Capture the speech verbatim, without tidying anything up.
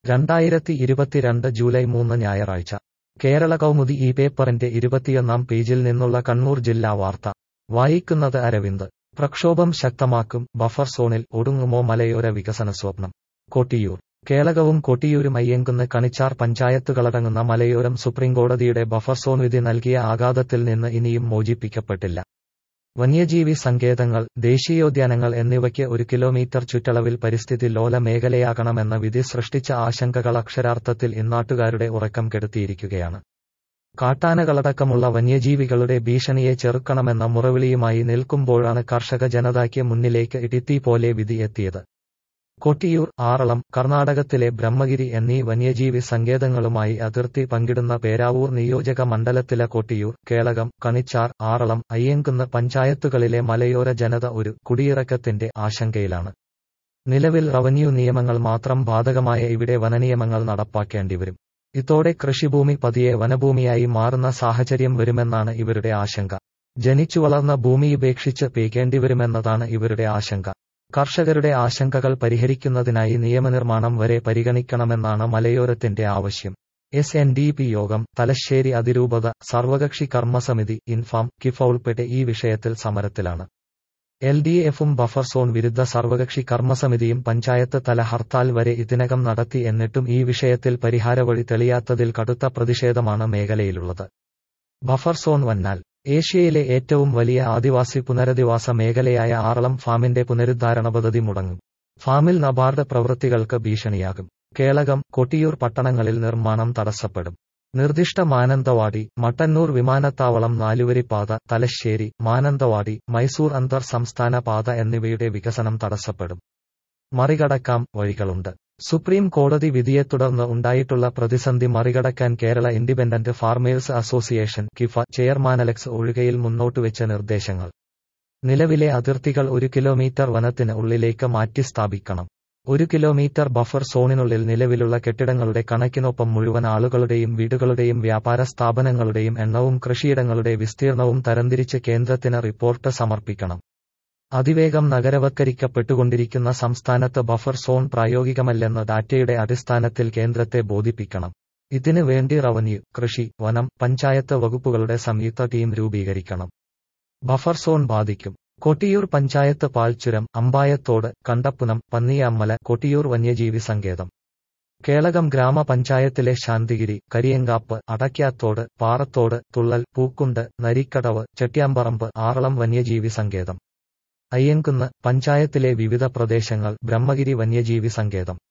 രണ്ടായിരത്തി ഇരുപത്തിരണ്ട് ജൂലൈ മൂന്ന് ഞായറാഴ്ച കേരള കൗമുദി ഈ പേപ്പറിന്റെ ഇരുപത്തിയൊന്നാം പേജിൽ നിന്നുള്ള കണ്ണൂർ ജില്ലാ വാർത്ത വായിക്കുന്നത് അരവിന്ദ്. പ്രക്ഷോഭം ശക്തമാക്കും, ബഫർ സോണിൽ ഒടുങ്ങുമോ മലയോര വികസന സ്വപ്നം. കൊട്ടിയൂർ. കേളകവും കൊട്ടിയൂരും അയ്യങ്കുന്ന് കണിച്ചാർ പഞ്ചായത്തുകളടങ്ങുന്ന മലയോരം സുപ്രീംകോടതിയുടെ ബഫർ സോൺ വിധി നൽകിയ ആഘാതത്തിൽ നിന്ന് ഇനിയും മോചിപ്പിക്കപ്പെട്ടില്ല. വന്യജീവി സങ്കേതങ്ങൾ, ദേശീയോദ്യാനങ്ങൾ എന്നിവയ്ക്ക് ഒരു കിലോമീറ്റർ ചുറ്റളവിൽ പരിസ്ഥിതി ലോല മേഖലയാകണമെന്ന വിധി സൃഷ്ടിച്ച ആശങ്കകൾ അക്ഷരാർത്ഥത്തിൽ ഇന്നാട്ടുകാരുടെ ഉറക്കം കെടുത്തിയിരിക്കുകയാണ്. കാട്ടാനകളടക്കമുള്ള വന്യജീവികളുടെ ഭീഷണിയെ ചെറുക്കണമെന്ന മുറവിളിയുമായി നിൽക്കുമ്പോഴാണ് കർഷക ജനതയ്ക്ക് മുന്നിലേക്ക് ഇടിത്തീ പോലെ വിധി എത്തിയത്. കൊട്ടിയൂർ, ആറളം, കർണാടകത്തിലെ ബ്രഹ്മഗിരി എന്നീ വന്യജീവി സങ്കേതങ്ങളുമായി അതിർത്തി പങ്കിടുന്ന പേരാവൂർ നിയോജക മണ്ഡലത്തിലെ കൊട്ടിയൂർ, കേളകം, കണിച്ചാർ, ആറളം, അയ്യങ്കുന്ന് പഞ്ചായത്തുകളിലെ മലയോര ജനത ഒരു കുടിയിറക്കത്തിന്റെ ആശങ്കയിലാണ്. നിലവിൽ റവന്യൂ നിയമങ്ങൾ മാത്രം ബാധകമായ ഇവിടെ വനനിയമങ്ങൾ നടപ്പാക്കേണ്ടിവരും. ഇതോടെ കൃഷിഭൂമി പതിയെ വനഭൂമിയായി മാറുന്ന സാഹചര്യം വരുമെന്നാണ് ഇവരുടെ ആശങ്ക. ജനിച്ചുവളർന്ന ഭൂമി ഉപേക്ഷിച്ച് പേക്കേണ്ടിവരുമെന്നതാണ് ഇവരുടെ ആശങ്ക. കർഷകരുടെ ആശങ്കകൾ പരിഹരിക്കുന്നതിനായി നിയമനിർമ്മാണം വരെ പരിഗണിക്കണമെന്നാണ് മലയോരത്തിന്റെ ആവശ്യം. എസ് എൻ ഡി പി യോഗം, തലശ്ശേരി അതിരൂപത, സർവകക്ഷി കർമ്മസമിതി, ഇൻഫാം, കിഫ ഉൾപ്പെടെ ഈ വിഷയത്തിൽ സമരത്തിലാണ്. എൽ ഡി എഫും ബഫർ സോൺ വിരുദ്ധ സർവകക്ഷി കർമ്മസമിതിയും പഞ്ചായത്ത് തല ഹർത്താൽ വരെ ഇതിനകം നടത്തി. എന്നിട്ടും ഈ വിഷയത്തിൽ പരിഹാരവഴി തെളിയാത്തതിൽ കടുത്ത പ്രതിഷേധമാണ് മേഖലയിലുള്ളത്. ബഫർ സോൺ വന്നാൽ ഏഷ്യയിലെ ഏറ്റവും വലിയ ആദിവാസി പുനരധിവാസ മേഖലയായ ആറളം ഫാമിന്റെ പുനരുദ്ധാരണ പദ്ധതി മുടങ്ങും. ഫാമിൽ നബാർഡ് പ്രവൃത്തികൾക്ക് ഭീഷണിയാകും. കേളകം, കൊട്ടിയൂർ പട്ടണങ്ങളിൽ നിർമ്മാണം തടസ്സപ്പെടും. നിർദ്ദിഷ്ട മാനന്തവാടി, മട്ടന്നൂർ വിമാനത്താവളം, നാലുവരിപ്പാത, തലശ്ശേരി, മാനന്തവാടി, മൈസൂർ അന്തർ സംസ്ഥാന പാത എന്നിവയുടെ വികസനം തടസ്സപ്പെടും. മറികടക്കാം, വഴികളുണ്ട്. സുപ്രീം കോടതി വിധിയെ തുടർന്ന് ഉണ്ടായിട്ടുള്ള പ്രതിസന്ധി മറികടക്കാൻ Kerala Independent Farmers Association KIFA chairman Alex Ozhukayil മുന്നോട്ടുവെച്ച നിർദ്ദേശങ്ങൾ. നിലവിലെ അതിർത്തികൾ ഒരു കിലോമീറ്റർ വനത്തിന് ഉള്ളിലേക്ക് മാറ്റി സ്ഥാപിക്കണം. ഒരു കിലോമീറ്റർ ബഫർ സോണിനുള്ളിൽ നിലവിലുള്ള കെട്ടിടങ്ങളുടെ കണക്കിനൊപ്പം മുഴുവൻ ആളുകളുടെയും വീടുകളുടെയും വ്യാപാര സ്ഥാപനങ്ങളുടെയും എണ്ണവും കൃഷിയിടങ്ങളുടെ വിസ്തീർണവും തരംതിരിച്ച് കേന്ദ്രത്തിന് റിപ്പോർട്ട് സമർപ്പിക്കണം. അതിവേഗം നഗരവത്കരിക്കപ്പെട്ടുകൊണ്ടിരിക്കുന്ന സംസ്ഥാനത്ത് ബഫർ സോൺ പ്രായോഗികമല്ലെന്ന് ഡാറ്റയുടെ അടിസ്ഥാനത്തിൽ കേന്ദ്രത്തെ ബോധിപ്പിക്കണം. ഇതിന് വേണ്ടി റവന്യൂ, കൃഷി, വനം, പഞ്ചായത്ത് വകുപ്പുകളുടെ സംയുക്ത ടീം രൂപീകരിക്കണം. ബഫർ സോൺ ബാധിക്കും. കൊട്ടിയൂർ പഞ്ചായത്ത് പാൽച്ചുരം, അമ്പായത്തോട്, കണ്ടപ്പുനം, പന്നിയാമ്മല, കൊട്ടിയൂർ വന്യജീവി സങ്കേതം. കേളകം ഗ്രാമപഞ്ചായത്തിലെ ശാന്തിഗിരി, കരിയങ്കാപ്പ്, അടയ്ക്കാത്തോട്, പാറത്തോട്, തുള്ളൽ, പൂക്കുണ്ട്, നരിക്കടവ്, ചെട്ട്യാമ്പറമ്പ്, ആറളം വന്യജീവി സങ്കേതം. അയ്യങ്കുന്ന് പഞ്ചായത്തിലെ വിവിധ പ്രദേശങ്ങൾ ബ്രഹ്മഗിരി വന്യജീവി സങ്കേതം.